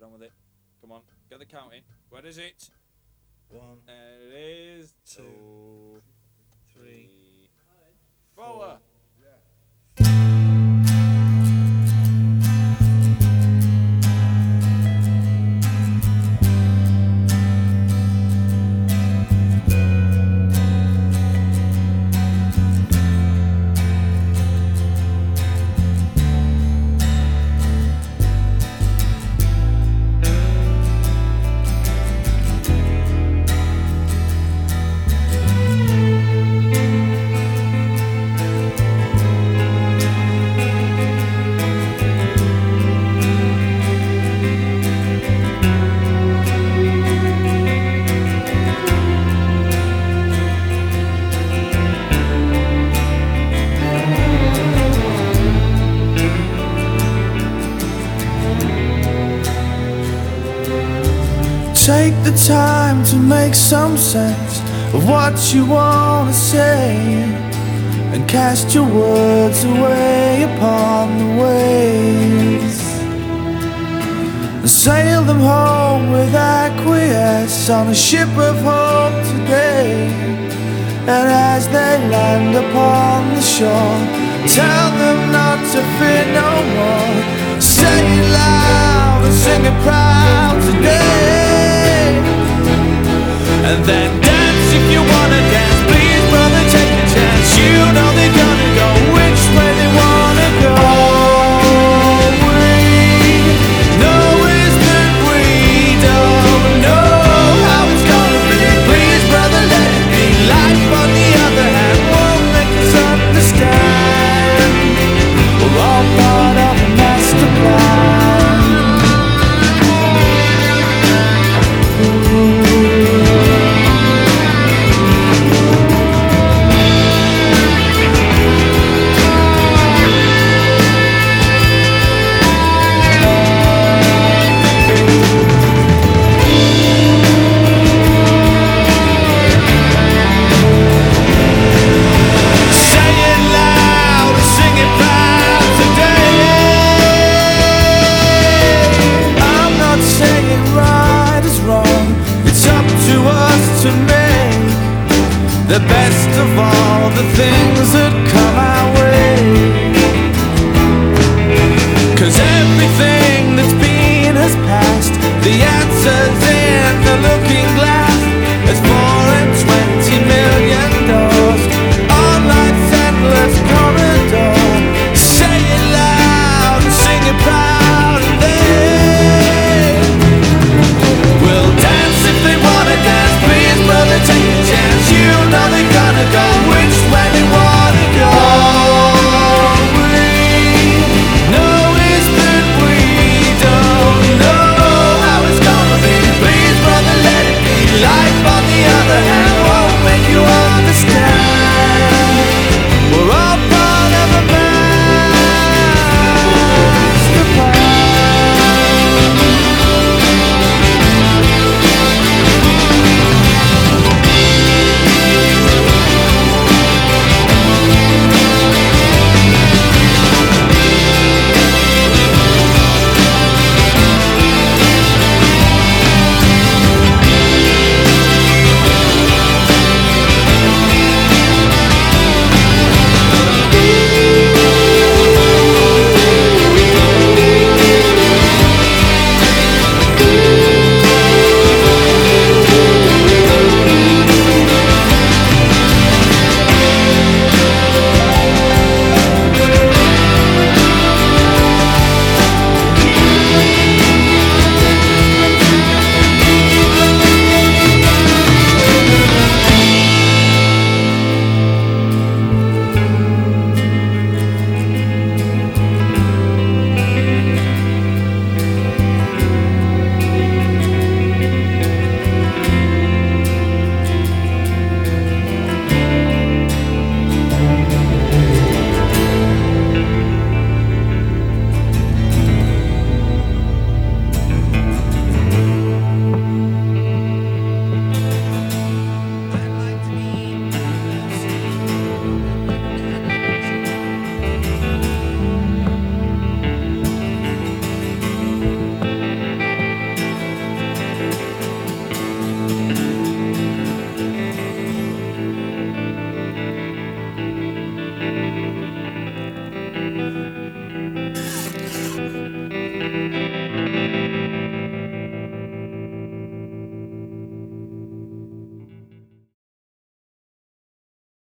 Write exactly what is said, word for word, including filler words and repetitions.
on with it. Come on, get the count in. Where is it? One, There it is. two, three, four. Take the time to make some sense of what you want to say, and cast your words away upon the waves, and sail them home with acquiesce on a ship of hope today. And as they land upon the shore, tell them not to fear no more. Say it loud.